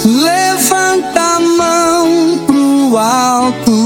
Levanta a mão pro alto.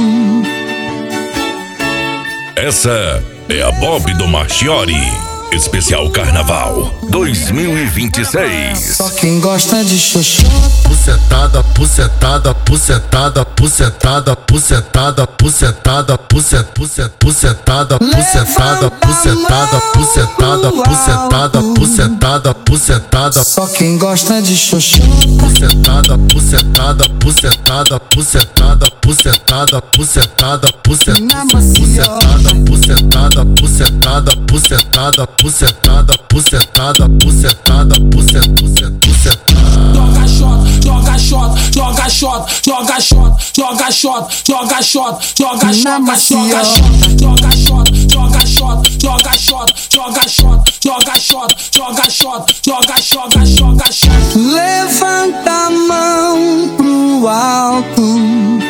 Essa é a Bob do Marchiori, especial Carnaval 2026. Só quem gosta de xoxota. Pucetada, pucetada, pucetada, pucetada, pucetada, pucetada, pucetada, pucetada, pucetada, pucetada, pucetada, pucetada, pucetada. Só quem gosta de xoxota. Pucetada, pucetada, pucetada, pucetada, pucetada, pucetada, pucetada, pucetada, pucetada, pucetada, pucetada, pucetada, pucetada, pucetada, pucetada. Joga shot, joga shot, joga shot, joga shot, joga shot, joga shot, joga shot, joga shot, joga shot, joga shot, joga shot, joga shot, joga shot, joga shot, joga shot. Levanta a mão pro alto.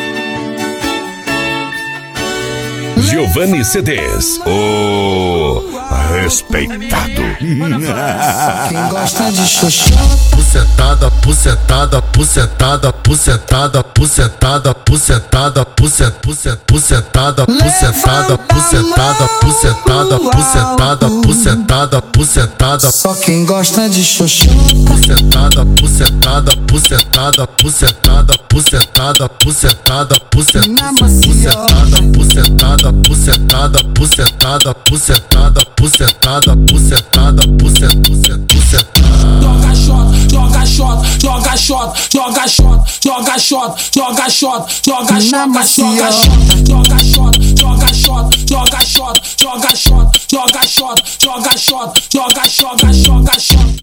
Giovanni CDs, o respeitado. Quem gosta de xoxota. Pucetada, pucetada, pucetada, pucetada, pucetada, pucetada, pucetada, pucetada, pucetada, pucetada, pucetada, pucetada, pucetada. Só quem gosta de xoxota. Pucetada, pucetada, pucetada, pucetada, pucetada, pucetada, pucetada, pucetada, pucetada, pucetada, pucetada, pucetada, pucetada, pucetada, pucetada. Joga shot, joga shot, joga shot, joga shot, joga shot, joga shot, joga shot, joga shot, joga shot, joga shot, joga shot, joga shot, joga shot, joga shot, joga shot, joga shot.